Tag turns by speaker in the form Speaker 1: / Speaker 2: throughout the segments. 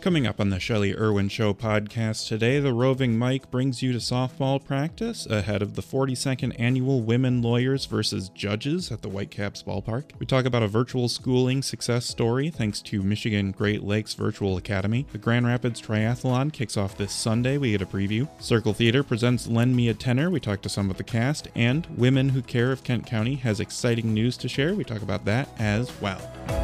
Speaker 1: Coming up on the Shelley Irwin Show podcast today, the Roving Mike brings you to softball practice ahead of the 42nd annual Women Lawyers versus Judges at the Whitecaps Ballpark. We talk about a virtual schooling success story thanks to Michigan Great Lakes Virtual Academy. The Grand Rapids Triathlon kicks off this Sunday. We get a preview. Circle Theater presents Lend Me a Tenor. We talk to some of the cast. And Women Who Care of Kent County has exciting news to share. We talk about that as well.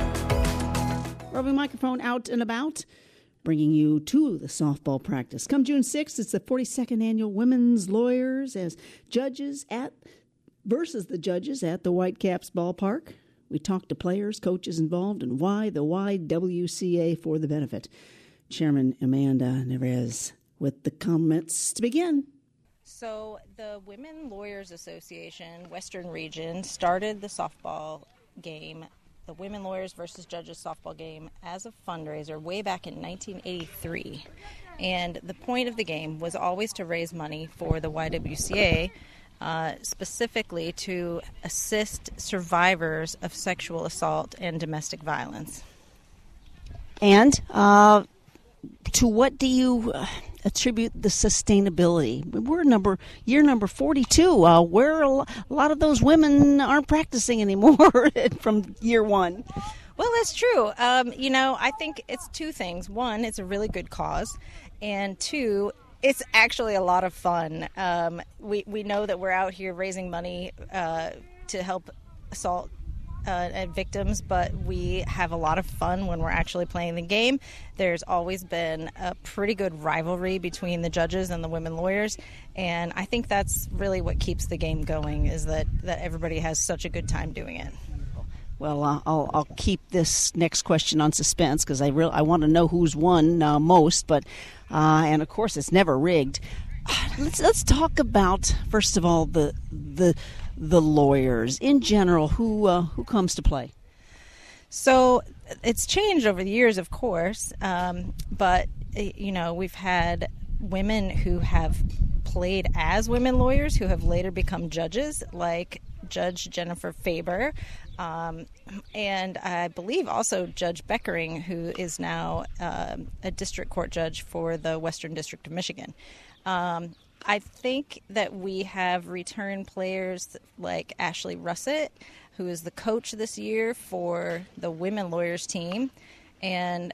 Speaker 2: Roving microphone out and about, bringing you to the softball practice. Come June 6th, it's the 42nd annual Women's Lawyers as judges versus the judges at the Whitecaps Ballpark. We talk to players, coaches involved, and why the YWCA for the benefit. Chairman Amanda Neves with the comments to begin.
Speaker 3: So the Women Lawyers Association Western Region started the softball game, the Women Lawyers versus Judges softball game, as a fundraiser way back in 1983. And the point of the game was always to raise money for the YWCA, specifically to assist survivors of sexual assault and domestic violence.
Speaker 2: And to what do you attribute the sustainability? We're year number 42, where a lot of those women aren't practicing anymore from year one.
Speaker 3: Well, that's true. I think it's two things. One, it's a really good cause. And two, it's actually a lot of fun. We know that we're out here raising money to help assault victims, but we have a lot of fun when we're actually playing the game. There's always been a pretty good rivalry between the judges and the women lawyers, and I think that's really what keeps the game going, is that everybody has such a good time doing it.
Speaker 2: Well, I'll keep this next question on suspense because I want to know who's won most, but and of course it's never rigged. Let's talk about, first of all, the lawyers in general. Who comes to play?
Speaker 3: So it's changed over the years, of course, but we've had women who have played as women lawyers who have later become judges, like Judge Jennifer Faber, and I believe also Judge Beckering, who is now a district court judge for the Western District of Michigan. I think that we have return players like Ashley Russett, who is the coach this year for the women lawyers team. And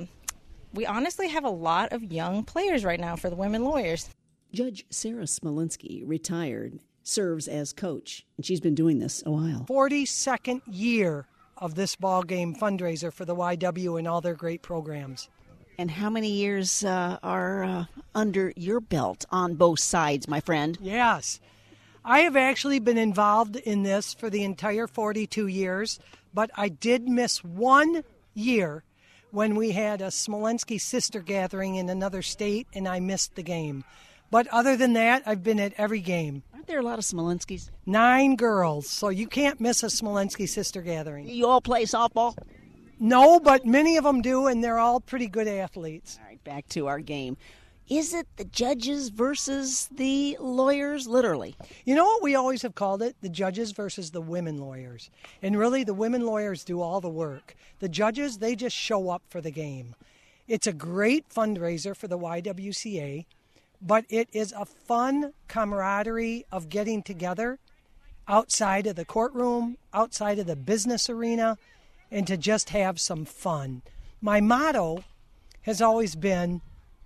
Speaker 3: we honestly have a lot of young players right now for the women lawyers.
Speaker 2: Judge Sarah Smolinski, retired, serves as coach, and she's been doing this a while.
Speaker 4: 42nd year of this ball game fundraiser for the YW and all their great programs.
Speaker 2: And how many years are under your belt on both sides, my friend?
Speaker 4: Yes. I have actually been involved in this for the entire 42 years, but I did miss 1 year when we had a Smolenski sister gathering in another state, and I missed the game. But other than that, I've been at every game.
Speaker 2: Aren't there a lot of Smolenskis?
Speaker 4: 9 girls, so you can't miss a Smolenski sister gathering.
Speaker 2: You all play softball?
Speaker 4: No, but many of them do, and they're all pretty good athletes.
Speaker 2: All right, back to our game. Is it the judges versus the lawyers, literally?
Speaker 4: You know what we always have called it? The judges versus the women lawyers. And really, the women lawyers do all the work. The judges, they just show up for the game. It's a great fundraiser for the YWCA, but it is a fun camaraderie of getting together outside of the courtroom, outside of the business arena, and to just have some fun. My motto has always been,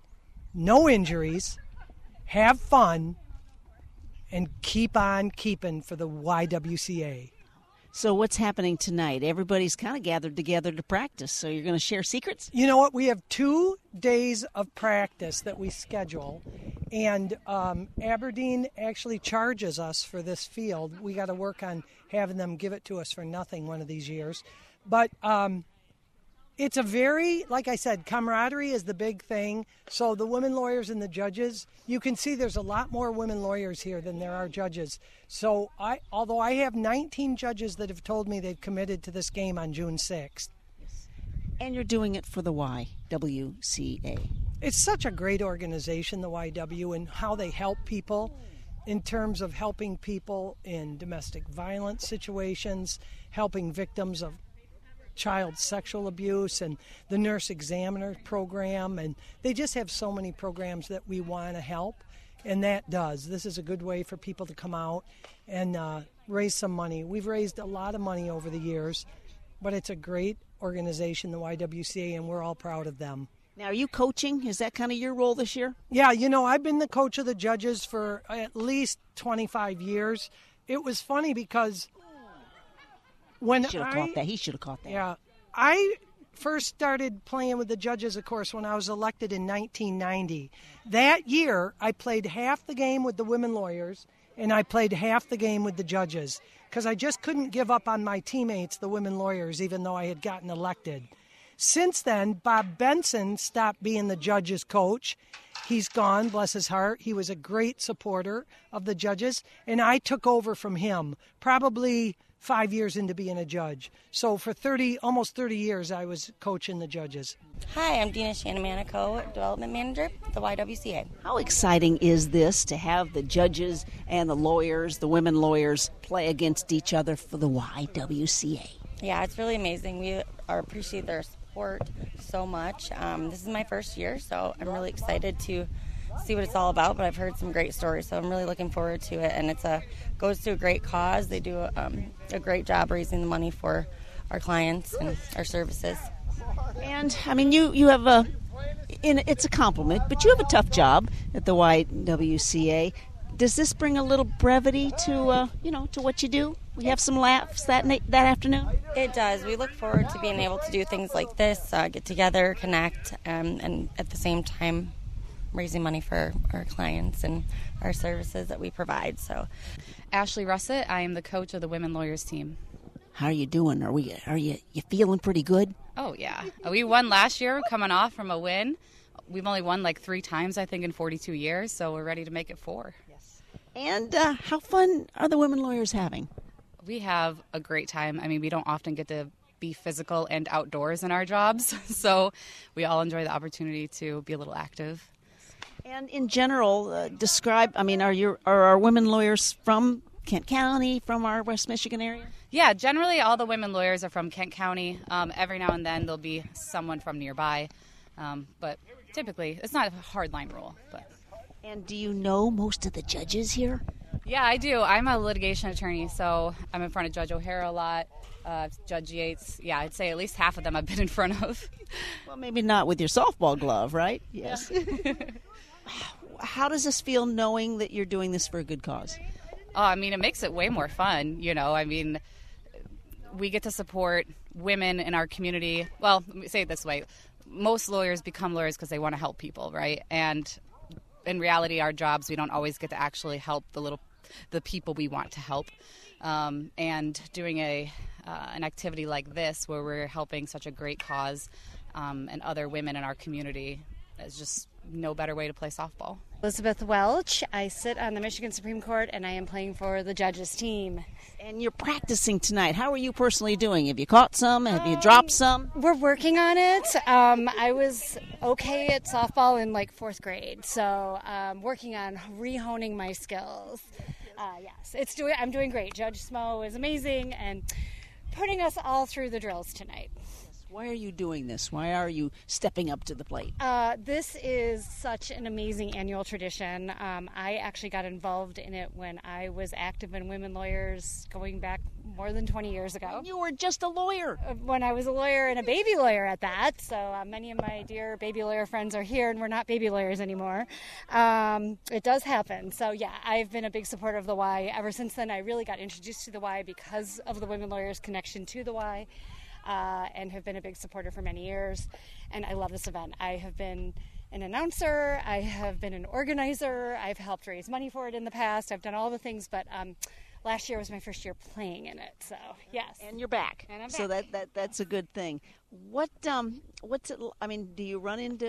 Speaker 4: no injuries, have fun, and keep on keeping for the YWCA.
Speaker 2: So what's happening tonight? Everybody's kind of gathered together to practice, so you're going to share secrets?
Speaker 4: You know what? We have 2 days of practice that we schedule, and Aberdeen actually charges us for this field. We got to work on having them give it to us for nothing one of these years. But it's a very, like I said, camaraderie is the big thing. So the women lawyers and the judges, you can see there's a lot more women lawyers here than there are judges. So although I have 19 judges that have told me they've committed to this game on June 6th.
Speaker 2: And you're doing it for the YWCA.
Speaker 4: It's such a great organization, the YW, and how they help people in terms of helping people in domestic violence situations, helping victims of child sexual abuse and the nurse examiner program, and they just have so many programs that we want to help, and that does. This is a good way for people to come out and raise some money. We've raised a lot of money over the years, but it's a great organization, the YWCA, and we're all proud of them.
Speaker 2: Now, are you coaching? Is that kind of your role this year?
Speaker 4: Yeah, I've been the coach of the judges for at least 25 years. It was funny because when
Speaker 2: He should have caught that.
Speaker 4: Yeah, I first started playing with the judges, of course, when I was elected in 1990. That year, I played half the game with the women lawyers, and I played half the game with the judges, because I just couldn't give up on my teammates, the women lawyers, even though I had gotten elected. Since then, Bob Benson stopped being the judges' coach. He's gone, bless his heart. He was a great supporter of the judges, and I took over from him probably 5 years into being a judge. So for almost 30 years, I was coaching the judges.
Speaker 5: Hi, I'm Dina Shanamanico, Development Manager at the YWCA.
Speaker 2: How exciting is this to have the judges and the lawyers, the women lawyers, play against each other for the YWCA?
Speaker 5: Yeah, it's really amazing. We appreciate their support so much. This is my first year, so I'm really excited to see what it's all about, but I've heard some great stories, so I'm really looking forward to it, and it goes to a great cause. They do a great job raising the money for our clients and our services.
Speaker 2: And, I mean, you have it's a compliment, but you have a tough job at the YWCA. Does this bring a little brevity to, to what you do? We have some laughs that afternoon?
Speaker 5: It does. We look forward to being able to do things like this, get together, connect, and at the same time raising money for our clients and our services that we provide. So,
Speaker 6: Ashley Russett, I am the coach of the Women Lawyers team.
Speaker 2: How are you doing? Are you feeling pretty good?
Speaker 6: Oh, yeah. We won last year, coming off from a win. We've only won like 3 times, I think, in 42 years, so we're ready to make it 4.
Speaker 2: Yes. And how fun are the women lawyers having?
Speaker 6: We have a great time. I mean, we don't often get to be physical and outdoors in our jobs, so we all enjoy the opportunity to be a little active.
Speaker 2: And in general, are our women lawyers from Kent County, from our West Michigan area?
Speaker 6: Yeah, generally all the women lawyers are from Kent County. Every now and then there'll be someone from nearby, but typically it's not a hard line rule.
Speaker 2: And do you know most of the judges here?
Speaker 6: Yeah, I do. I'm a litigation attorney, so I'm in front of Judge O'Hara a lot, Judge Yates. Yeah, I'd say at least half of them I've been in front of.
Speaker 2: Well, maybe not with your softball glove, right? Yes. Yeah. How does this feel knowing that you're doing this for a good cause?
Speaker 6: I mean, it makes it way more fun, I mean, we get to support women in our community. Well, let me say it this way. Most lawyers become lawyers because they want to help people, right? And in reality, our jobs, we don't always get to actually help the people we want to help. And doing an activity like this where we're helping such a great cause and other women in our community is just no better way to play softball.
Speaker 7: Elizabeth Welch. I sit on the Michigan Supreme Court, and I am playing for the judges team.
Speaker 2: And you're practicing tonight. How are you personally doing? Have you caught some? Have you dropped some?
Speaker 7: We're working on it. I was okay at softball in like 4th grade, so working on rehoning my skills. Yes, I'm doing great. Judge Smo is amazing and putting us all through the drills tonight.
Speaker 2: Why are you doing this? Why are you stepping up to the plate?
Speaker 7: This is such an amazing annual tradition. I actually got involved in it when I was active in women lawyers going back more than 20 years ago.
Speaker 2: You were just a lawyer.
Speaker 7: When I was a lawyer and a baby lawyer at that. So many of my dear baby lawyer friends are here and we're not baby lawyers anymore. It does happen. So yeah, I've been a big supporter of the Y. Ever since then, I really got introduced to the Y because of the women lawyers' connection to the Y. And have been a big supporter for many years, and I love this event. I have been an announcer, I have been an organizer, I've helped raise money for it in the past, I've done all the things, but last year was my first year playing in it, so yes.
Speaker 2: And you're back.
Speaker 7: And I'm
Speaker 2: so
Speaker 7: back.
Speaker 2: that's a good thing. What's it, I mean, do you run into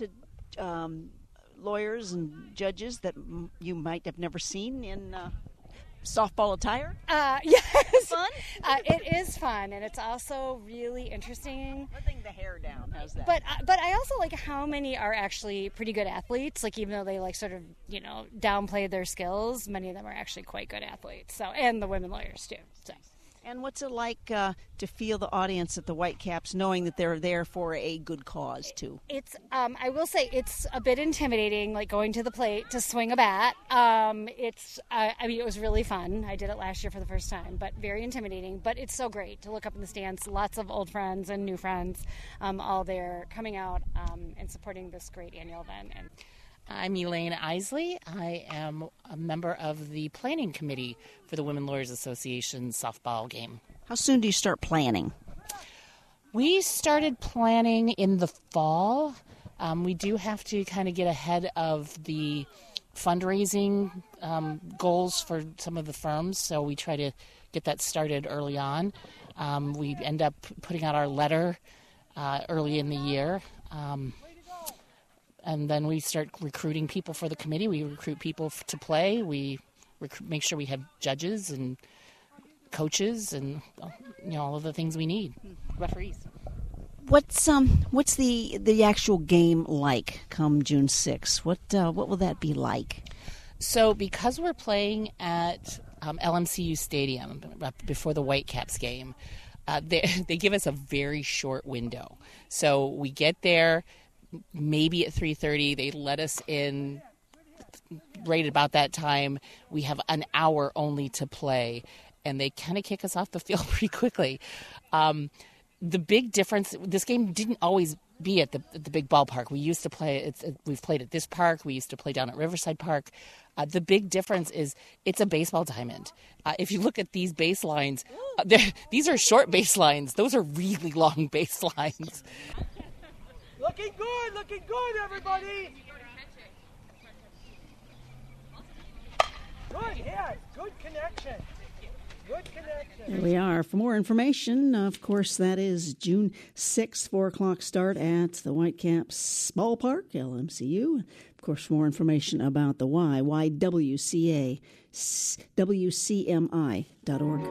Speaker 2: lawyers and judges that you might have never seen in softball attire?
Speaker 7: Yes.
Speaker 2: Fun?
Speaker 7: It is fun, and it's also really interesting.
Speaker 2: Letting the hair down, how's that?
Speaker 7: But I also like how many are actually pretty good athletes. Like, even though they sort of downplay their skills, many of them are actually quite good athletes. So, and the women lawyers too. So
Speaker 2: And what's it like to feel the audience at the Whitecaps, knowing that they're there for a good cause, too?
Speaker 7: It's, I will say, it's a bit intimidating, like going to the plate to swing a bat. I mean, it was really fun. I did it last year for the first time, but very intimidating. But it's so great to look up in the stands. Lots of old friends and new friends all there coming out and supporting this great annual event. And
Speaker 8: I'm Elaine Isley. I am a member of the planning committee for the Women Lawyers Association softball game.
Speaker 2: How soon do you start planning?
Speaker 8: We started planning in the fall. We do have to kind of get ahead of the fundraising goals for some of the firms, so we try to get that started early on. We end up putting out our letter early in the year. And then we start recruiting people for the committee. We recruit people to play. We make sure we have judges and coaches and all of the things we need. Referees.
Speaker 2: What's the actual game like come June 6th? What will that be like?
Speaker 8: So because we're playing at LMCU Stadium before the Whitecaps game, they give us a very short window. So we get there maybe at 3:30. They let us in right about that time. We have an hour only to play, and they kind of kick us off the field pretty quickly. The big difference, this game didn't always be at the big ballpark. We used to play, we've played at this park. We used to play down at Riverside Park. The big difference is it's a baseball diamond. If you look at these baselines, these are short baselines. Those are really long baselines.
Speaker 4: Looking good, everybody. Good hit, good connection.
Speaker 2: Here we are. For more information, of course, that is June 6th, 4 o'clock start at the Whitecaps Ballpark, LMCU. Of course, for more information about the YWCA, WCMI.org.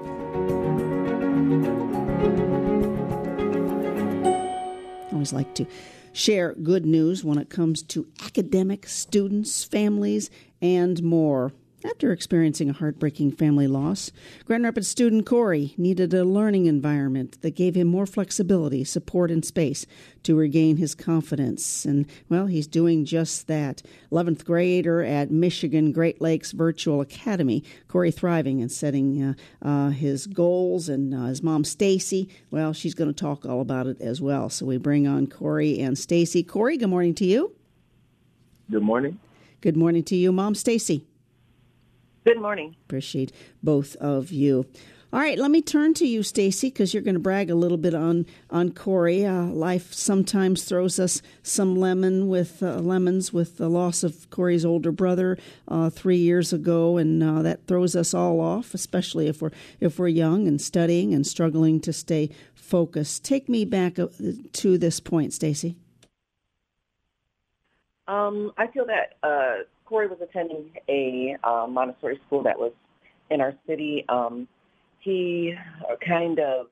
Speaker 2: I always like to share good news when it comes to academics, students, families, and more. After experiencing a heartbreaking family loss, Grand Rapids student Corey needed a learning environment that gave him more flexibility, support, and space to regain his confidence. And, well, he's doing just that. 11th grader at Michigan Great Lakes Virtual Academy, Corey thriving and setting his goals. And his mom, Stacy, well, she's going to talk all about it as well. So we bring on Corey and Stacy. Corey, good morning to you.
Speaker 9: Good morning.
Speaker 2: Good morning to you, Mom, Stacy.
Speaker 10: Good morning.
Speaker 2: Appreciate both of you. All right, let me turn to you, Stacy, because you're going to brag a little bit on Corey. Life sometimes throws us some lemons with the loss of Corey's older brother 3 years ago, and that throws us all off, especially if we're young and studying and struggling to stay focused. Take me back to this point, Stacy.
Speaker 10: I feel that Corey was attending a Montessori school that was in our city. He kind of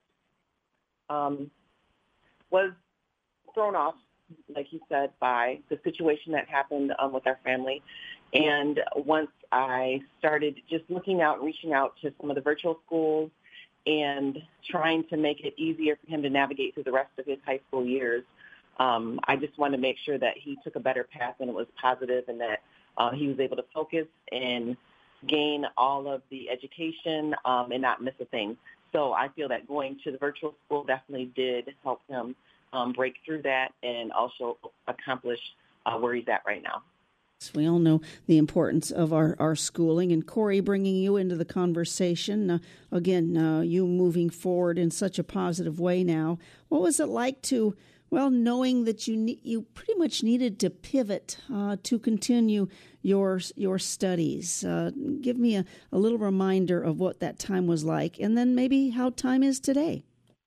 Speaker 10: was thrown off, like he said, by the situation that happened with our family. And once I started just looking out and reaching out to some of the virtual schools and trying to make it easier for him to navigate through the rest of his high school years, I just wanted to make sure that he took a better path and it was positive, and that he was able to focus and gain all of the education and not miss a thing. So I feel that going to the virtual school definitely did help him break through that and also accomplish where he's at right now.
Speaker 2: We all know the importance of our schooling, and Corey, bringing you into the conversation, again, you moving forward in such a positive way now. What was it like to, well, knowing that you pretty much needed to pivot to continue your studies? Give me a little reminder of what that time was like, and then maybe how time is today.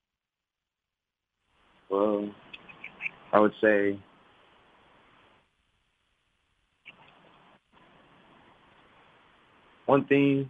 Speaker 9: Well, I would say one thing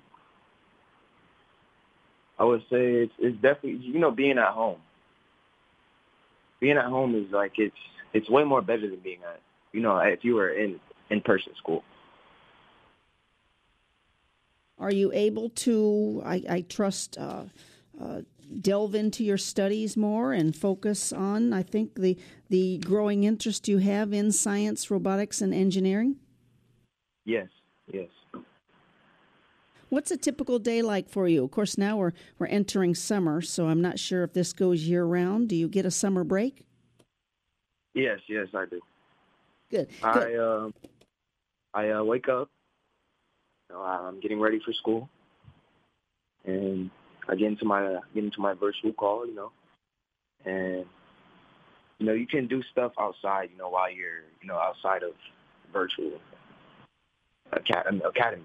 Speaker 9: I would say it's definitely, being at home. Being at home is like, it's way more better than being at, if you were in-person school.
Speaker 2: Are you able to, I trust, delve into your studies more and focus on, I think, the growing interest you have in science, robotics, and engineering?
Speaker 9: Yes.
Speaker 2: What's a typical day like for you? Of course, now we're entering summer, so I'm not sure if this goes year-round. Do you get a summer break?
Speaker 9: Yes, I do.
Speaker 2: Good.
Speaker 9: I wake up. I'm getting ready for school, and I get into my virtual call. And you can do stuff outside. While you're outside of virtual academy.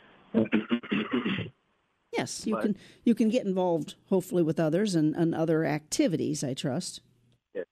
Speaker 2: Yes, you can get involved, hopefully, with others and other activities, I trust.
Speaker 9: Yes.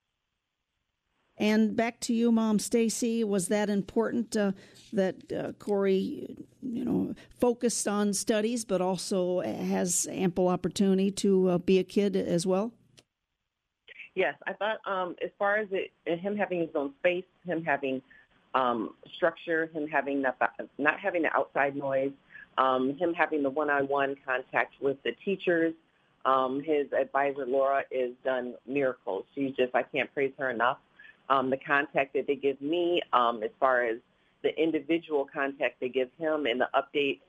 Speaker 2: And back to you, Mom Stacy. Was that important that Corey, focused on studies, but also has ample opportunity to be a kid as well?
Speaker 10: Yes, I thought as far as him having his own space, him having structure, him having not having the outside noise, him having the one-on-one contact with the teachers. His advisor, Laura, has done miracles. I can't praise her enough. The contact that they give me, as far as the individual contact they give him and the updates,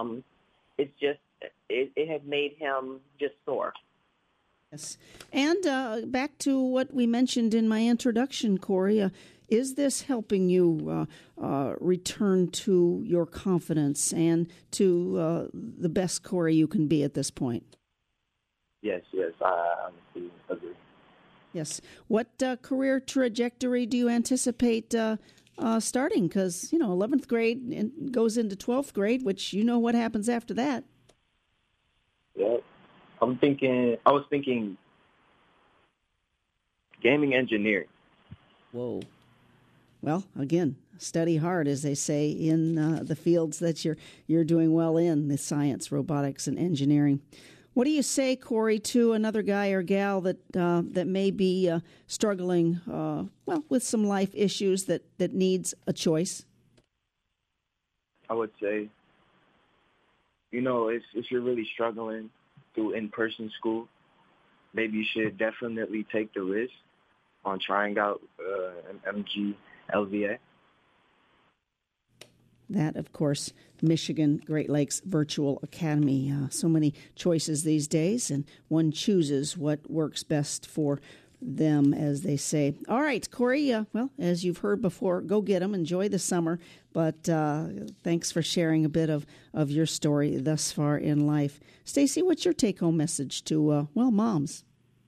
Speaker 10: it has made him just soar.
Speaker 2: Yes. And back to what we mentioned in my introduction, Corey, is this helping you return to your confidence and to the best Corey you can be at this point?
Speaker 9: Yes, I honestly agree.
Speaker 2: Yes. What career trajectory do you anticipate starting? Because, 11th grade goes into 12th grade, which what happens after that.
Speaker 9: Yeah. I was thinking gaming engineering.
Speaker 2: Whoa. Well, again, study hard, as they say, in the fields that you're doing well in, the science, robotics, and engineering. What do you say, Corey, to another guy or gal that may be struggling, with some life issues that needs a choice?
Speaker 9: I would say, if you're really struggling through in-person school, maybe you should definitely take the risk on trying out an MG-LVA.
Speaker 2: That, of course, Michigan Great Lakes Virtual Academy. So many choices these days, and one chooses what works best for them, as they say. All right, Corey, as you've heard before, go get them. Enjoy the summer. But thanks for sharing a bit of your story thus far in life. Stacy, what's your take-home message to, moms?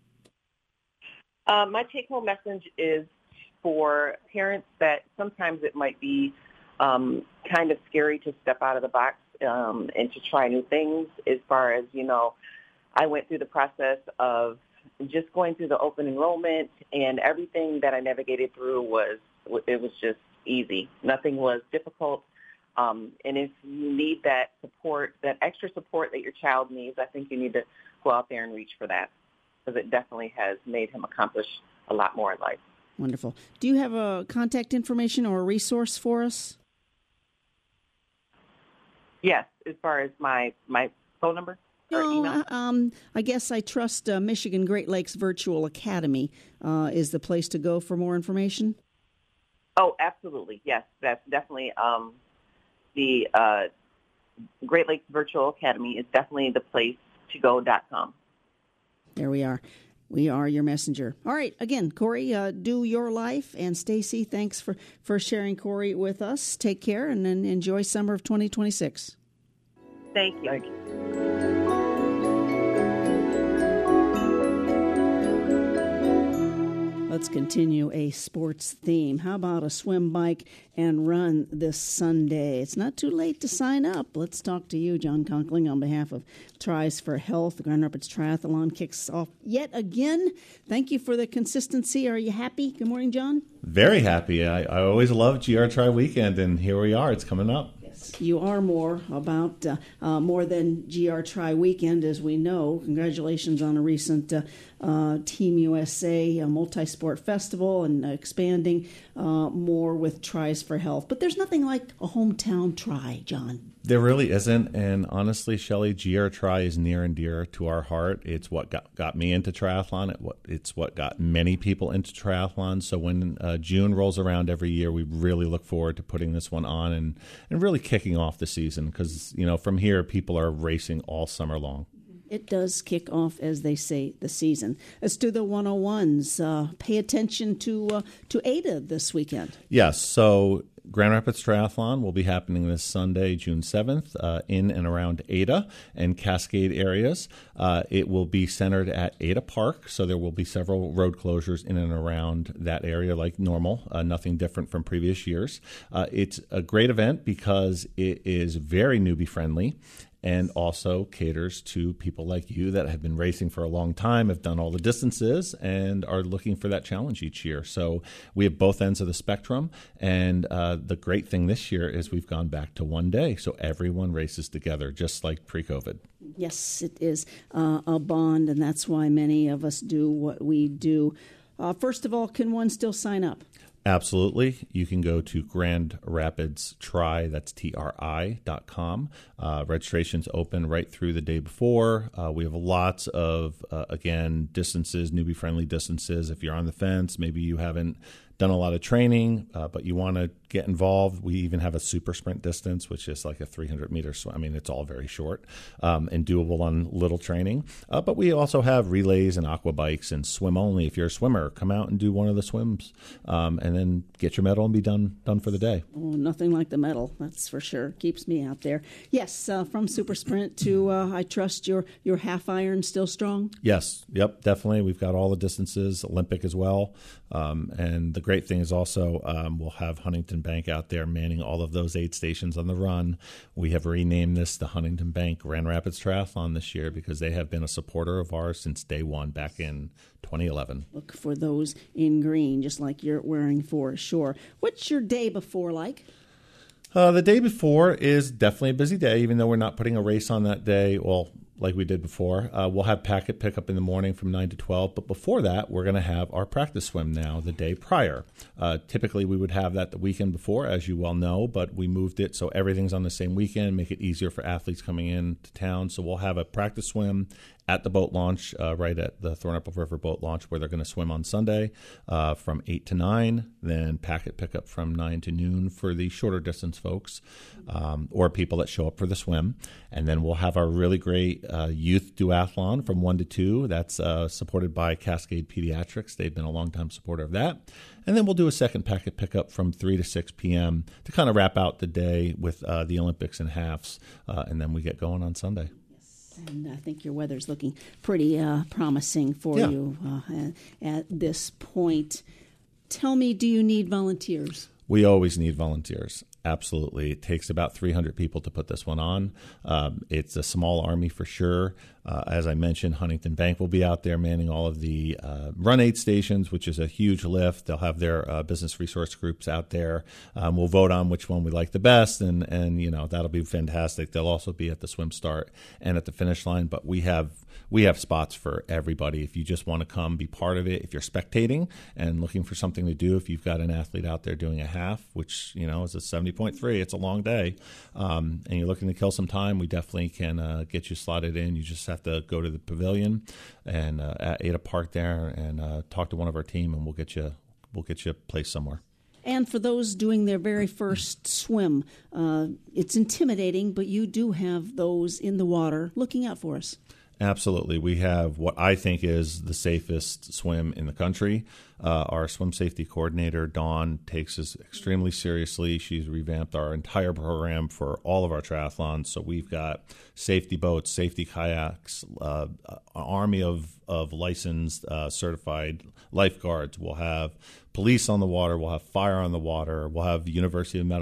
Speaker 10: My take-home message is for parents that sometimes it might be kind of scary to step out of the box and to try new things. As far as, I went through the process of just going through the open enrollment, and everything that I navigated through was just easy. Nothing was difficult. And if you need that support, that extra support that your child needs, I think you need to go out there and reach for that, because it definitely has made him accomplish a lot more in life.
Speaker 2: Wonderful. Do you have a contact information or a resource for us?
Speaker 10: Yes, as far as my phone number or email?
Speaker 2: I guess I trust Michigan Great Lakes Virtual Academy is the place to go for more information.
Speaker 10: Oh, absolutely. Yes, that's definitely the Great Lakes Virtual Academy is definitely the place to go.com.
Speaker 2: There we are. We are your messenger. All right. Again, Corey, do your life. And Stacy, thanks for sharing Corey with us. Take care and then enjoy summer of 2026.
Speaker 10: Thank you.
Speaker 9: Thank you.
Speaker 2: Let's continue a sports theme. How about a swim, bike, and run this Sunday? It's not too late to sign up. Let's talk to you, John Conkling, on behalf of Tries for Health. The Grand Rapids Triathlon kicks off yet again. Thank you for the consistency. Are you happy? Good morning, John.
Speaker 11: Very happy. I always love GR Tri Weekend, and here we are. It's coming up.
Speaker 2: You are more about more than GR Tri Weekend, as we know. Congratulations on a recent Team USA, a multi-sport festival, and expanding more with Tries for Health. But there's nothing like a hometown try, John.
Speaker 11: There really isn't, and honestly, Shelley, GR Tri is near and dear to our heart. It's what got me into triathlon. It's what got many people into triathlon. So when June rolls around every year, we really look forward to putting this one on and really kicking off the season because, from here, people are racing all summer long.
Speaker 2: It does kick off, as they say, the season. Let's do the 101s. Pay attention to Ada this weekend.
Speaker 11: Yes, so Grand Rapids Triathlon will be happening this Sunday, June 7th, in and around Ada and Cascade areas. It will be centered at Ada Park, so there will be several road closures in and around that area like normal, nothing different from previous years. It's a great event because it is very newbie-friendly and also caters to people like you that have been racing for a long time, have done all the distances, and are looking for that challenge each year. So we have both ends of the spectrum, and the great thing this year is we've gone back to one day, so everyone races together, just like pre-COVID.
Speaker 2: Yes, it is a bond, and that's why many of us do what we do. First of all, can one still sign up?
Speaker 11: Absolutely. You can go to Grand Rapids Tri, that's TRI.com. Registration's open right through the day before. We have lots of, again, distances, newbie-friendly distances. If you're on the fence, maybe you haven't done a lot of training, but you want to get involved. We even have a super sprint distance, which is like a 300-meter swim. I mean, it's all very short and doable on little training. But we also have relays and aqua bikes and swim only. If you're a swimmer, come out and do one of the swims and then get your medal and be done for the day.
Speaker 2: Oh, nothing like the medal, that's for sure. Keeps me out there. Yes, from super sprint to, I trust your half iron still strong?
Speaker 11: Yes, yep, definitely. We've got all the distances, Olympic as well. And the great thing is also we'll have Huntington Bank out there manning all of those aid stations on the run. We have renamed this the Huntington Bank Grand Rapids Triathlon this year because they have been a supporter of ours since day one back in 2011.
Speaker 2: Look for those in green, just like you're wearing for sure. What's your day before like?
Speaker 11: The day before is definitely a busy day, even though we're not putting a race on that day. Well, like we did before. We'll have packet pickup in the morning from 9 to 12, but before that, we're going to have our practice swim now the day prior. Typically, we would have that the weekend before, as you well know, but we moved it so everything's on the same weekend, make it easier for athletes coming into town. So we'll have a practice swim at the boat launch, right at the Thornapple River boat launch, where they're going to swim on Sunday from 8 to 9, then packet pickup from 9 to noon for the shorter distance folks or people that show up for the swim. And then we'll have our really great youth duathlon from 1 to 2. That's supported by Cascade Pediatrics. They've been a long-time supporter of that. And then we'll do a second packet pickup from 3 to 6 p.m. to kind of wrap out the day with the Olympics and halves, and then we get going on Sunday.
Speaker 2: And I think your weather's looking pretty promising for you at this point. Tell me, do you need volunteers?
Speaker 11: We always need volunteers. Absolutely. It takes about 300 people to put this one on. It's a small army for sure. As I mentioned, Huntington Bank will be out there manning all of the run aid stations, which is a huge lift. They'll have their business resource groups out there. We'll vote on which one we like the best, and that'll be fantastic. They'll also be at the swim start and at the finish line, but we have spots for everybody. If you just want to come be part of it, if you're spectating and looking for something to do, if you've got an athlete out there doing a half, which is a 70.3, it's a long day, and you're looking to kill some time, we definitely can get you slotted in. You just have to go to the pavilion and at Ada Park there and talk to one of our team, and we'll get you placed somewhere.
Speaker 2: And for those doing their very first swim, it's intimidating, but you do have those in the water looking out for us.
Speaker 11: Absolutely. We have what I think is the safest swim in the country. Our swim safety coordinator, Dawn, takes us extremely seriously. She's revamped our entire program for all of our triathlons. So we've got safety boats, safety kayaks, an army of licensed, certified lifeguards. We'll have police on the water. We'll have fire on the water. We'll have University of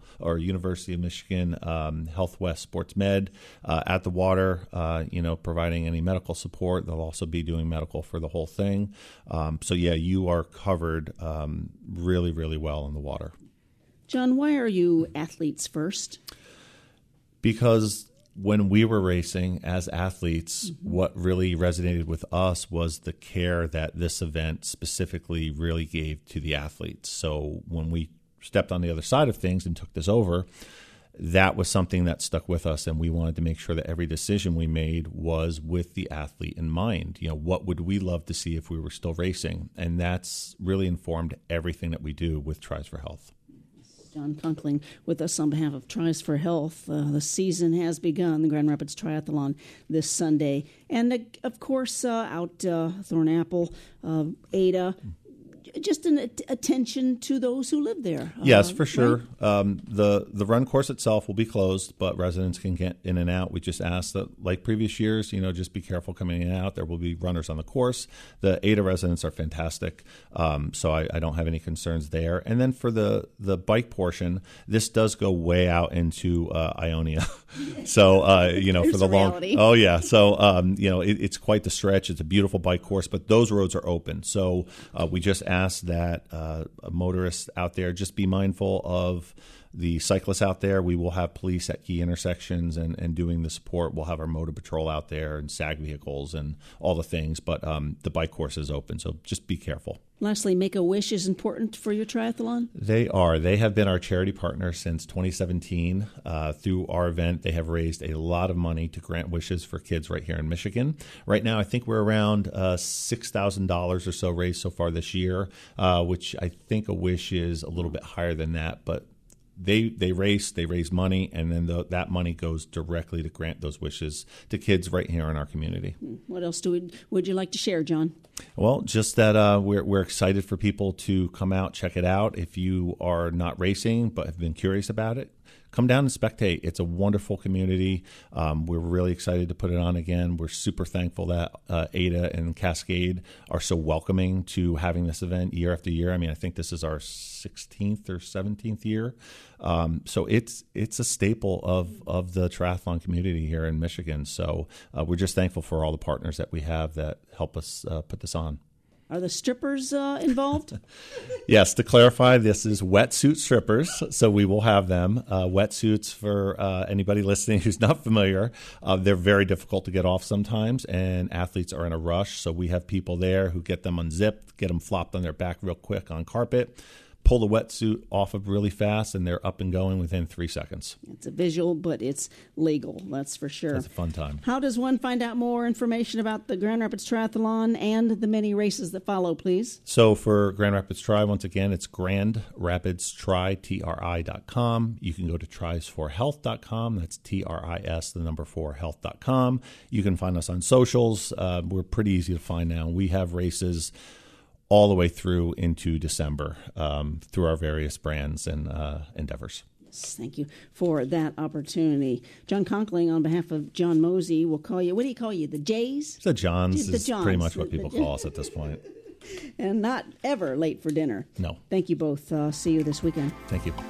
Speaker 11: Michigan Health West Sports Med at the water, providing any medical support. They'll also be doing medical for the whole thing. So you are covered really, really well in the water.
Speaker 2: John, why are you athletes first?
Speaker 11: Because when we were racing as athletes, what really resonated with us was the care that this event specifically really gave to the athletes. So when we stepped on the other side of things and took this over, that was something that stuck with us, and we wanted to make sure that every decision we made was with the athlete in mind. What would we love to see if we were still racing? And that's really informed everything that we do with Tries for Health.
Speaker 2: John Conkling with us on behalf of Tries for Health. The season has begun, the Grand Rapids Triathlon this Sunday. And, of course, out Thornapple, Ada, just an attention to those who live there.
Speaker 11: Yes, for sure.
Speaker 2: Right?
Speaker 11: The run course itself will be closed, but residents can get in and out. We just ask that, like previous years, just be careful coming in and out. There will be runners on the course. The Ada residents are fantastic, so I don't have any concerns there. And then for the bike portion, this does go way out into Ionia. So, for the long
Speaker 2: reality.
Speaker 11: Oh, yeah. So, it's quite the stretch. It's a beautiful bike course, but those roads are open. So we just ask that motorists out there just be mindful of the cyclists out there. We will have police at key intersections and doing the support. We'll have our motor patrol out there and SAG vehicles and all the things, but the bike course is open, so just be careful.
Speaker 2: Lastly, Make-A-Wish is important for your triathlon?
Speaker 11: They are. They have been our charity partner since 2017. Through our event, they have raised a lot of money to grant wishes for kids right here in Michigan. Right now, I think we're around $6,000 or so raised so far this year, which I think a wish is a little bit higher than that, but they raise money, and then that money goes directly to grant those wishes to kids right here in our community.
Speaker 2: What else would you like to share, John?
Speaker 11: Well, just that we're excited for people to come out, check it out. If you are not racing but have been curious about it, come down and spectate. It's a wonderful community. We're really excited to put it on again. We're super thankful that Ada and Cascade are so welcoming to having this event year after year. I mean, I think this is our 16th or 17th year. So it's a staple of the triathlon community here in Michigan. So we're just thankful for all the partners that we have that help us put this on.
Speaker 2: Are the strippers involved?
Speaker 11: Yes, to clarify, this is wetsuit strippers, so we will have them. Wetsuits, for anybody listening who's not familiar, they're very difficult to get off sometimes, and athletes are in a rush, so we have people there who get them unzipped, get them flopped on their back real quick on carpet, pull the wetsuit off of really fast, and they're up and going within 3 seconds.
Speaker 2: It's a visual, but it's legal, that's for sure.
Speaker 11: That's a fun time.
Speaker 2: How does one find out more information about the Grand Rapids Triathlon and the many races that follow, please?
Speaker 11: So for Grand Rapids Tri, once again, it's grandrapidstri.com. You can go to triesforhealth.com. That's TRIS, the number 4, health.com. You can find us on socials. We're pretty easy to find now. We have races all the way through into December through our various brands and endeavors.
Speaker 2: Yes, thank you for that opportunity. John Conkling, on behalf of John Mosey, will call you, what do you call you, the Jays?
Speaker 11: The Johns
Speaker 2: The
Speaker 11: is
Speaker 2: Johns.
Speaker 11: pretty much what people call us at this point.
Speaker 2: And not ever late for dinner.
Speaker 11: No.
Speaker 2: Thank you both. See you this weekend.
Speaker 11: Thank you.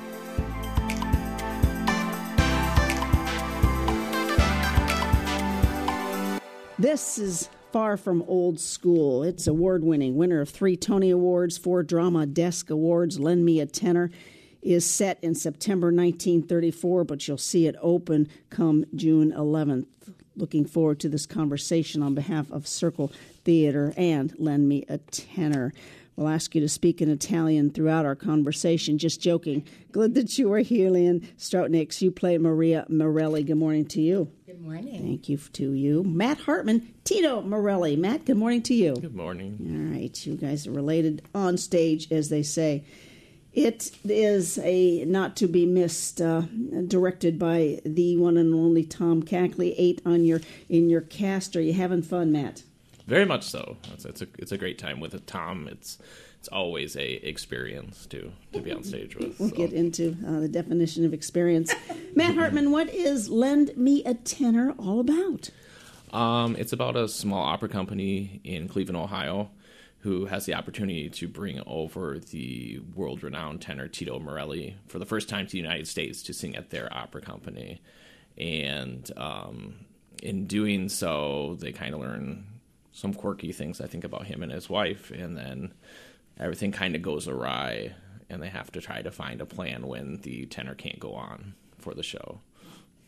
Speaker 2: This is far from old school. It's award-winning, winner of 3 Tony Awards, 4 Drama Desk Awards. Lend Me a Tenor is set in September 1934, but you'll see it open come June 11th. Looking forward to this conversation on behalf of Circle Theater and Lend Me a Tenor. We'll ask you to speak in Italian throughout our conversation. Just joking. Glad that you are here, Leon Stroutniks. You play Maria Morelli. Good morning to you.
Speaker 12: Good morning.
Speaker 2: Thank you to you. Matt Hartman, Tito Morelli. Matt, good morning to you.
Speaker 12: Good morning.
Speaker 2: All right. You guys are related on stage, as they say. It is a not to be missed, directed by the one and only Tom Cackley. 8 on in your cast. Are you having fun, Matt?
Speaker 12: Very much so. It's a great time with Tom. It's always a experience to be on stage with.
Speaker 2: We'll get into the definition of experience. Matt Hartman, what is Lend Me a Tenor all about?
Speaker 12: It's about a small opera company in Cleveland, Ohio, who has the opportunity to bring over the world-renowned tenor Tito Morelli for the first time to the United States to sing at their opera company. And in doing so, they kind of learn some quirky things, I think, about him and his wife, and then everything kind of goes awry, and they have to try to find a plan when the tenor can't go on for the show.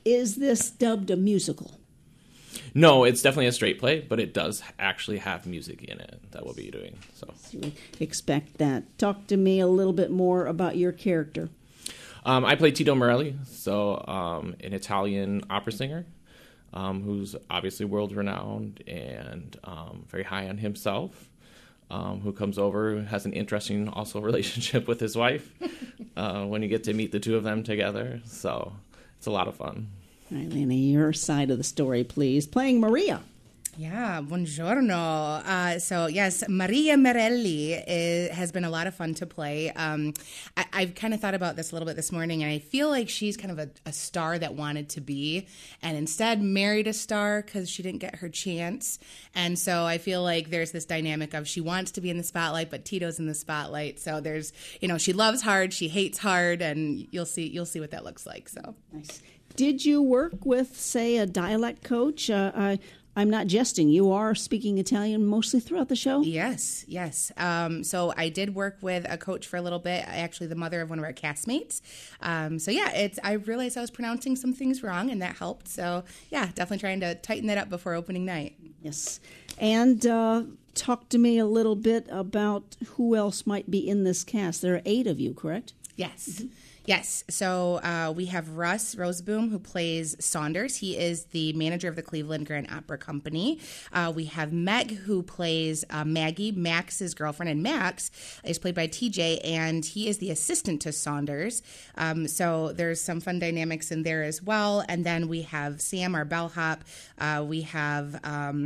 Speaker 2: Is this dubbed a musical?
Speaker 12: No, it's definitely a straight play, but it does actually have music in it that we'll be doing. So
Speaker 2: Expect that. Talk to me a little bit more about your character.
Speaker 12: I play Tito Morelli, so an Italian opera singer who's obviously world-renowned and very high on himself, who comes over, has an interesting also relationship with his wife when you get to meet the two of them together. So it's a lot of fun.
Speaker 2: All right, Lena, your side of the story, please. Playing Maria.
Speaker 13: Yeah, buongiorno. So, yes, Maria Morelli has been a lot of fun to play. I've kind of thought about this a little bit this morning, and I feel like she's kind of a star that wanted to be, and instead married a star because she didn't get her chance. And so I feel like there's this dynamic of she wants to be in the spotlight, but Tito's in the spotlight. So there's, she loves hard, she hates hard, and you'll see what that looks like. So
Speaker 2: nice. Did you work with, say, a dialect coach? I'm not jesting. You are speaking Italian mostly throughout the show?
Speaker 13: Yes. So I did work with a coach for a little bit, actually the mother of one of our castmates. I realized I was pronouncing some things wrong, and that helped. So, yeah, definitely trying to tighten that up before opening night.
Speaker 2: Yes. And talk to me a little bit about who else might be in this cast. There are 8 of you, correct?
Speaker 13: Yes. Mm-hmm. Yes. So we have Russ Roseboom, who plays Saunders. He is the manager of the Cleveland Grand Opera Company. We have Meg, who plays Maggie, Max's girlfriend, and Max is played by TJ, and he is the assistant to Saunders. So there's some fun dynamics in there as well. And then we have Sam, our bellhop. We have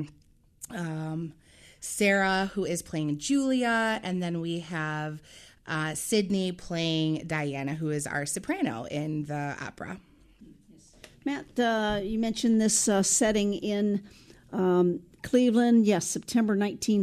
Speaker 13: Sarah, who is playing Julia, and then we have Sydney playing Diana, who is our soprano in the opera.
Speaker 2: Matt, you mentioned this setting in Cleveland. Yes, September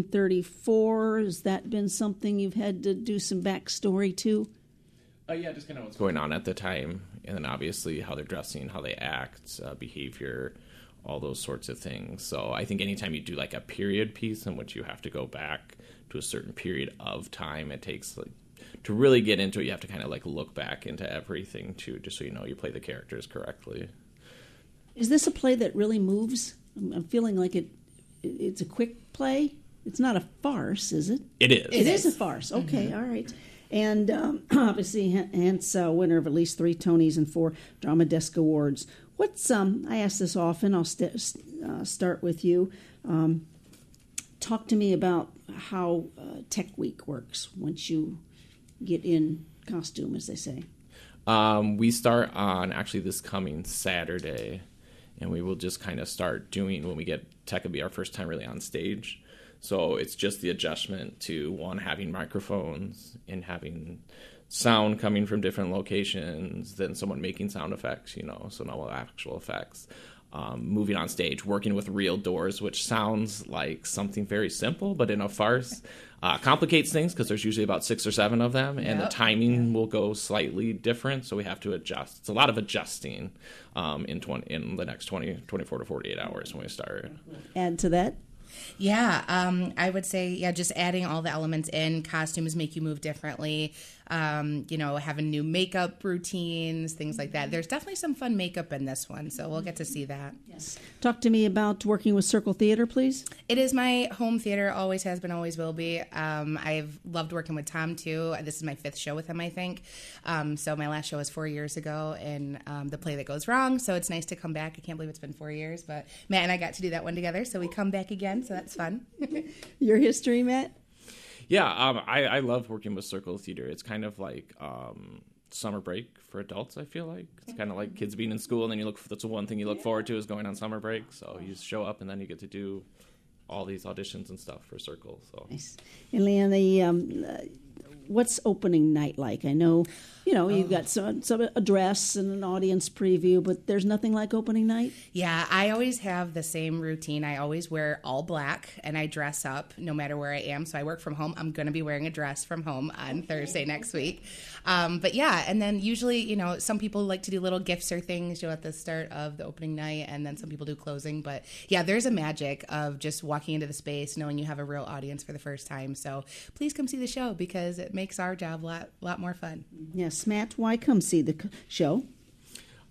Speaker 2: 1934. Has that been something you've had to do some backstory to?
Speaker 12: Yeah, just kind of what's going on at the time, and then obviously how they're dressing, how they act, behavior, all those sorts of things. So I think anytime you do like a period piece in which you have to go back to a certain period of time, it takes to really get into it, you have to kind of look back into everything too, just so you play the characters correctly.
Speaker 2: Is this a play that really moves? I'm feeling like it's a quick play. It's not a farce, is it?
Speaker 12: It is.
Speaker 2: It is a farce. Okay, all right. And obviously, Hance, winner of at least 3 Tonys and 4 Drama Desk Awards. What's I ask this often. I'll start with you. Talk to me about how Tech Week works once you get in costume, as they say.
Speaker 12: We start on actually this coming Saturday, and we will just kind of start doing when we get Tech. Will be our first time really on stage. So it's just the adjustment to one, having microphones and having sound coming from different locations, then someone making sound effects, so no actual effects. Moving on stage, working with real doors, which sounds like something very simple, but in a farce complicates things because there's usually about 6 or 7 of them, and the timing will go slightly different, so we have to adjust. It's a lot of adjusting in the next 24 to 48 hours when we start.
Speaker 2: Add to that?
Speaker 13: Yeah, I would say, just adding all the elements in. Costumes make you move differently. Having new makeup routines, things like that. There's definitely some fun makeup in this one, so we'll get to see that.
Speaker 2: Yes. Talk to me about working with Circle Theater, please.
Speaker 13: It is my home theater, always has been, always will be. I've loved working with Tom, too. This is my 5th show with him, I think. So my last show was 4 years ago in The Play That Goes Wrong, so it's nice to come back. I can't believe it's been 4 years, but Matt and I got to do that one together, so we come back again, so that's fun.
Speaker 2: Your history, Matt?
Speaker 12: Yeah, I love working with Circle Theater. It's kind of like summer break for adults, I feel like. It's kind of like kids being in school, and then that's the one thing you look forward to is going on summer break. So you just show up, and then you get to do all these auditions and stuff for Circle. So.
Speaker 2: Nice. And Leanne, what's opening night like? I know, you've got some a dress and an audience preview, but there's nothing like opening night?
Speaker 13: Yeah, I always have the same routine. I always wear all black, and I dress up no matter where I am. So I work from home. I'm going to be wearing a dress from home on Thursday next week. But yeah, and then usually, some people like to do little gifts or things, at the start of the opening night, and then some people do closing. But yeah, there's a magic of just walking into the space, knowing you have a real audience for the first time. So please come see the show because it makes our job a lot more fun.
Speaker 2: Yes, Matt, why come see the show?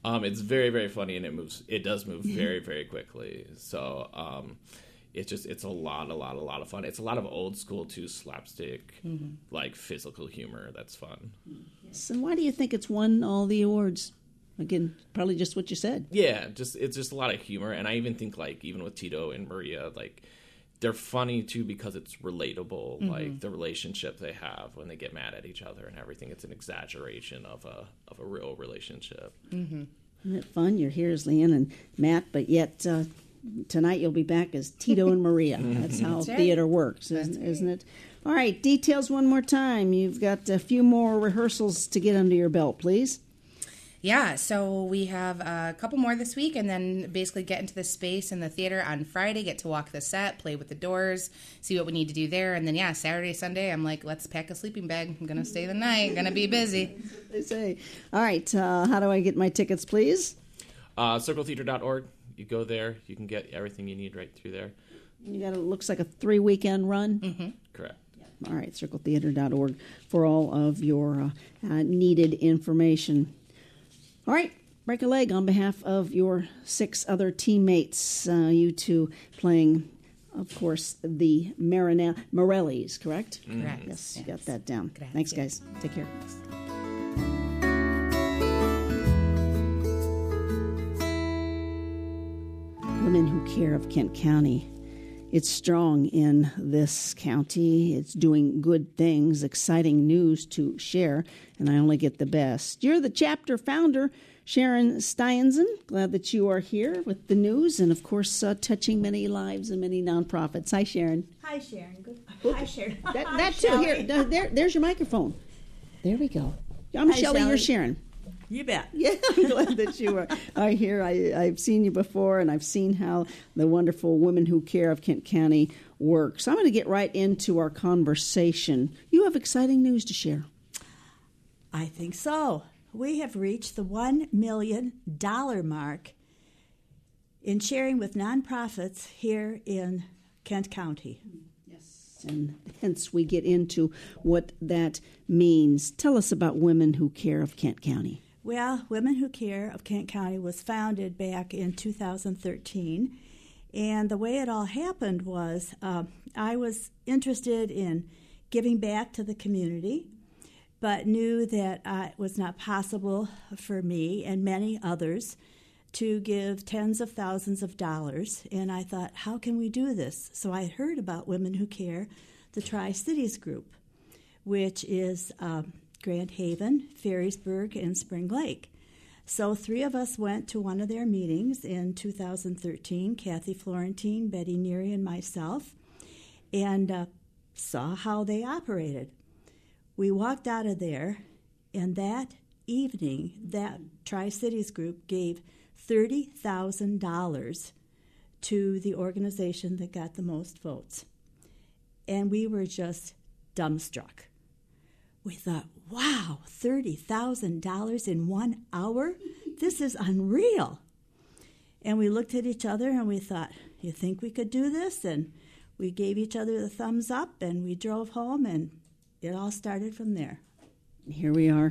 Speaker 12: It's very, very funny, and it does move very, very quickly. So it's a lot of fun. It's a lot of old school too, slapstick, like physical humor. That's fun.
Speaker 2: Yes. And why do you think it's won all the awards? Again, probably just what you said.
Speaker 12: Yeah, it's just a lot of humor, and I even think like even with Tito and Maria, like they're funny too because it's relatable. Like the relationship they have when they get mad at each other and everything. It's an exaggeration of a real relationship.
Speaker 2: Isn't it fun? You're here as Leanne and Matt, but yet tonight you'll be back as Tito and Maria. That's how theater works, isn't it? All right, details one more time. You've got a few more rehearsals to get under your belt, please.
Speaker 13: Yeah, so we have a couple more this week, and then basically get into the space in the theater on Friday, get to walk the set, play with the doors, see what we need to do there, and then, Saturday, Sunday, I'm like, let's pack a sleeping bag. I'm going to stay the night. Going to be busy.
Speaker 2: They say. All right, how do I get my tickets, please?
Speaker 12: CircleTheater.org. You go there. You can get everything you need right through there.
Speaker 2: You got looks like a 3-weekend run?
Speaker 12: Correct.
Speaker 2: All right, CircleTheater.org for all of your needed information. All right, break a leg on behalf of your 6 other teammates, you two playing, of course, the Morellis, correct?
Speaker 13: Correct.
Speaker 2: Yes, you got that down. Thanks, guys. Take care. Women Who Care of Kent County. It's strong in this county. It's doing good things, exciting news to share, and I only get the best. You're the chapter founder, Sharon Steinzen. Glad that you are here with the news and, of course, touching many lives and many nonprofits. Hi, Sharon.
Speaker 14: Hi, Sharon. Good. Hi, Sharon.
Speaker 2: That too. Here, there's your microphone. There we go. I'm Shelley. You're Sharon.
Speaker 14: You bet.
Speaker 2: Yeah, I'm glad that you are here. I've seen you before, and I've seen how the wonderful Women Who Care of Kent County works. I'm going to get right into our conversation. You have exciting news to share.
Speaker 14: I think so. We have reached the $1 million mark in sharing with nonprofits here in Kent County.
Speaker 2: Yes, and hence we get into what that means. Tell us about Women Who Care of Kent County.
Speaker 14: Well, Women Who Care of Kent County was founded back in 2013, and the way it all happened was I was interested in giving back to the community, but knew that it was not possible for me and many others to give tens of thousands of dollars, and I thought, how can we do this? So I heard about Women Who Care, the Tri-Cities group, which is Grand Haven, Ferrysburg, and Spring Lake. So 3 of us went to one of their meetings in 2013, Kathy Florentine, Betty Neary, and myself, and saw how they operated. We walked out of there, and that evening, that Tri-Cities group gave $30,000 to the organization that got the most votes. And we were just dumbstruck. We thought, wow, $30,000 in 1 hour? This is unreal. And we looked at each other and we thought, you think we could do this? And we gave each other the thumbs up and we drove home, and it all started from there.
Speaker 2: Here we are,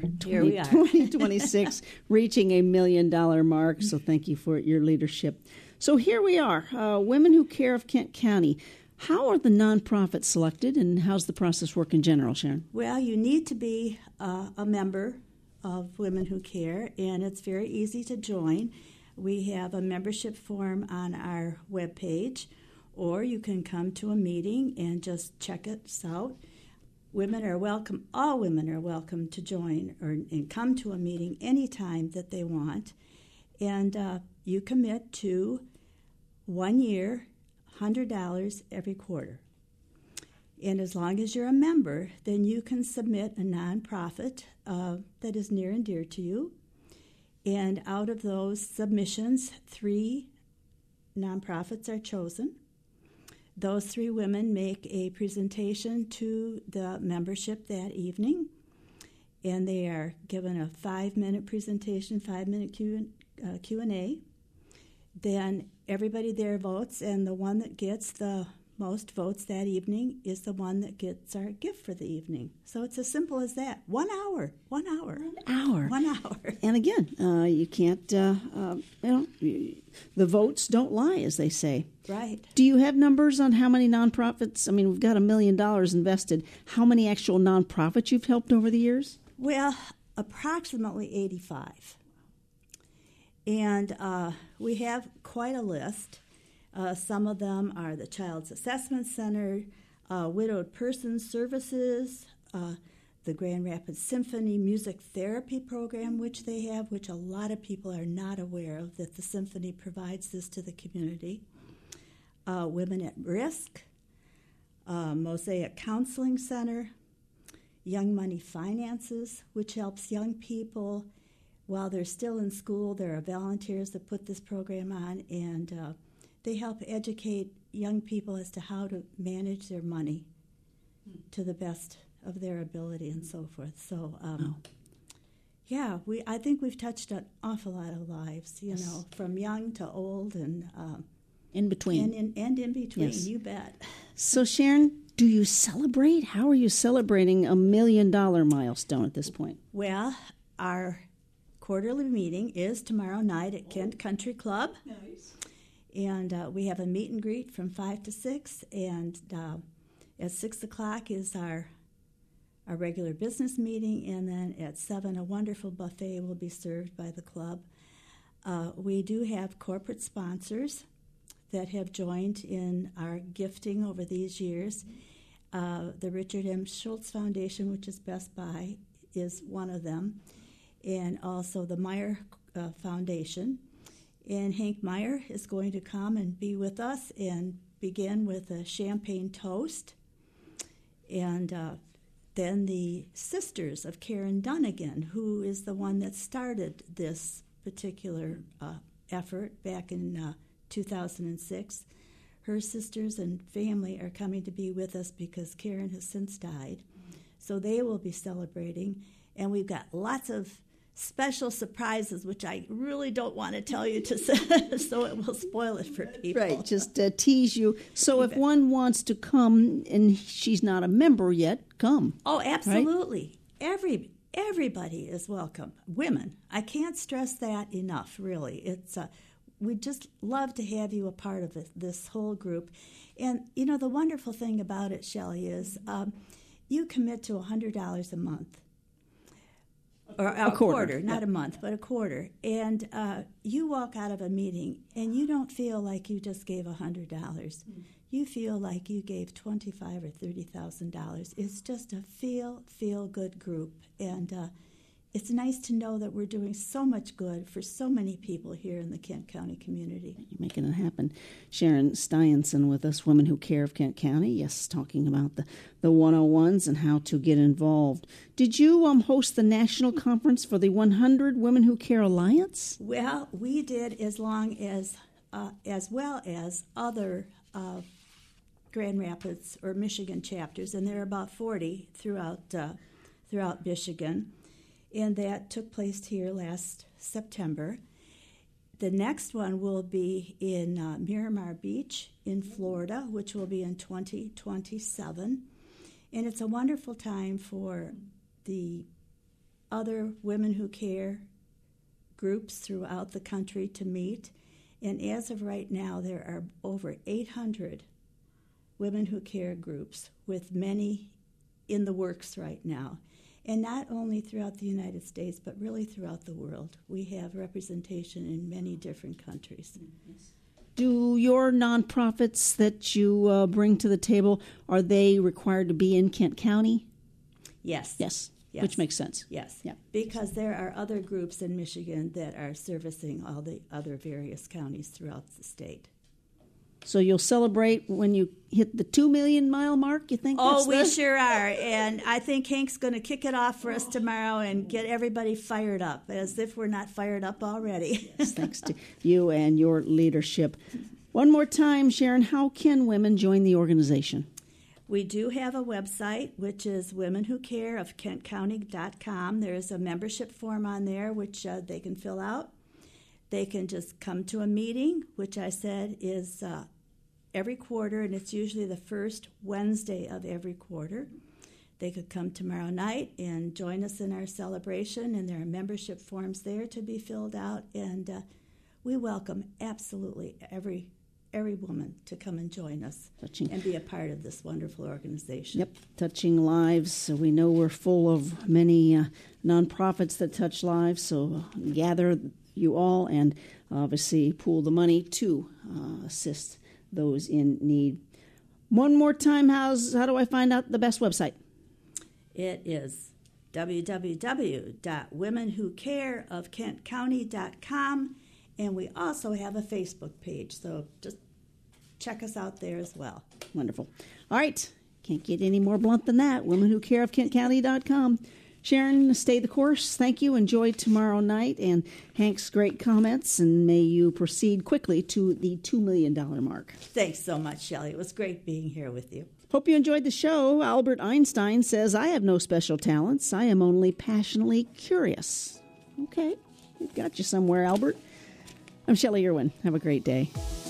Speaker 2: 2026, reaching $1 million mark. So thank you for your leadership. So here we are, Women Who Care of Kent County. How are the nonprofits selected, and how's the process work in general, Sharon?
Speaker 14: Well, you need to be a member of Women Who Care, and it's very easy to join. We have a membership form on our webpage, or you can come to a meeting and just check us out. Women are welcome. All women are welcome to join and come to a meeting anytime that they want, and you commit to 1 year, $100 every quarter. And as long as you're a member, then you can submit a nonprofit that is near and dear to you. And out of those submissions, 3 nonprofits are chosen. Those 3 women make a presentation to the membership that evening, and they are given a 5-minute presentation, 5-minute Q&A. Then everybody there votes, and the one that gets the most votes that evening is the one that gets our gift for the evening. So it's as simple as that. 1 hour. 1 hour.
Speaker 2: 1 hour.
Speaker 14: 1 hour.
Speaker 2: And again, you can't, the votes don't lie, as they say.
Speaker 14: Right.
Speaker 2: Do you have numbers on how many nonprofits? I mean, we've got $1 million invested. How many actual nonprofits you've helped over the years?
Speaker 14: Well, approximately 85. And we have quite a list. Some of them are the Child's Assessment Center, Widowed Persons Services, the Grand Rapids Symphony Music Therapy Program, which they have, which a lot of people are not aware of, that the Symphony provides this to the community. Women at Risk, Mosaic Counseling Center, Young Money Finances, which helps young people while they're still in school. There are volunteers that put this program on, and they help educate young people as to how to manage their money to the best of their ability and so forth. So, yeah, I think we've touched an awful lot of lives, you know, from young to old and
Speaker 2: in between.
Speaker 14: And in between,
Speaker 2: Yes.
Speaker 14: you bet.
Speaker 2: So, Sharon, do you celebrate? How are you celebrating $1 million milestone at this point?
Speaker 14: Well, our quarterly meeting is tomorrow night at Kent Country Club. Nice. And we have a meet and greet from 5 to 6, and at 6 o'clock is our regular business meeting, and then at 7 a wonderful buffet will be served by the club. We do have corporate sponsors that have joined in our gifting over these years. The Richard M. Schultz Foundation, which is Best Buy, is one of them, and also the Meyer Foundation. And Hank Meyer is going to come and be with us and begin with a champagne toast. And then the Sisters of Karen Dunnigan, who is the one that started this particular effort back in 2006. Her sisters and family are coming to be with us because Karen has since died. So they will be celebrating. And we've got lots of special surprises, which I really don't want to tell you to so it will spoil it for people.
Speaker 2: Right, just tease you. So if one wants to come and she's not a member yet, come.
Speaker 14: Oh, absolutely. Right? Everybody is welcome. Women. I can't stress that enough, really. It's we'd just love to have you a part of this whole group. And, you know, the wonderful thing about it, Shelley, is you commit to $100 a month. Or a quarter, not a month, but a quarter. And you walk out of a meeting and you don't feel like you just gave $100. You feel like you gave $25,000 or $30,000. It's just a feel good group. And it's nice to know that we're doing so much good for so many people here in the Kent County community.
Speaker 2: You're making it happen. Sharon Steinson with us, Women Who Care of Kent County. Yes, talking about the 101s and how to get involved. Did you host the national conference for the 100 Women Who Care Alliance?
Speaker 14: Well, we did as well as other Grand Rapids or Michigan chapters, and there are about 40 throughout Michigan. And that took place here last September. The next one will be in Miramar Beach in Florida, which will be in 2027. And it's a wonderful time for the other Women Who Care groups throughout the country to meet. And as of right now, there are over 800 Women Who Care groups, with many in the works right now. And not only throughout the United States, but really throughout the world. We have representation in many different countries.
Speaker 2: Do your nonprofits that you bring to the table, are they required to be in Kent County?
Speaker 14: Yes.
Speaker 2: Yes. Which makes sense.
Speaker 14: Yes. Yeah. Because there are other groups in Michigan that are servicing all the other various counties throughout the state.
Speaker 2: So you'll celebrate when you hit the 2 million mile mark, you think?
Speaker 14: Oh, we sure are. And I think Hank's going to kick it off for us tomorrow and get everybody fired up, as if we're not fired up already.
Speaker 2: Yes, thanks to you and your leadership. One more time, Sharon, how can women join the organization?
Speaker 14: We do have a website, which is womenwhocareofkentcounty.com. There's a membership form on there, which they can fill out. They can just come to a meeting, which I said is every quarter, and it's usually the first Wednesday of every quarter. They could come tomorrow night and join us in our celebration, and there are membership forms there to be filled out, and we welcome absolutely every woman to come and join us and be a part of this wonderful organization.
Speaker 2: Yep, touching lives. So we know we're full of many nonprofits that touch lives, so gather you all and obviously pool the money to assist those in need. One more time, how do I find out the best website?
Speaker 14: It is www.womenwhocareofkentcounty.com, and we also have a Facebook page, so just check us out there as well.
Speaker 2: Wonderful. All right, can't get any more blunt than that. WomenWhoCareOfKentCounty.com. Sharon, stay the course. Thank you. Enjoy tomorrow night, and Hank's great comments, and may you proceed quickly to the $2 million mark.
Speaker 14: Thanks so much, Shelley. It was great being here with you.
Speaker 2: Hope you enjoyed the show. Albert Einstein says, I have no special talents. I am only passionately curious. Okay, we've got you somewhere, Albert. I'm Shelley Irwin. Have a great day.